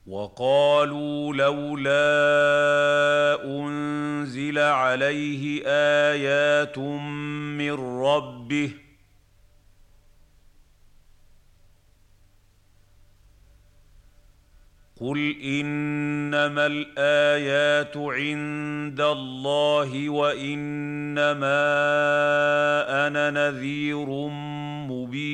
وقالوا لولا أنزل عليه آيات من ربه قل إنما الآيات عند الله وإنما أنا نذير مبين